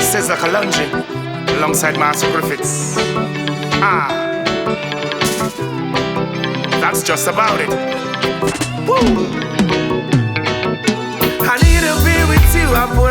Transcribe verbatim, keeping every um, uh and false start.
Cesar Kalonji alongside Master Griffiths. Ah, that's just about it. Woo. I need to be with you. I put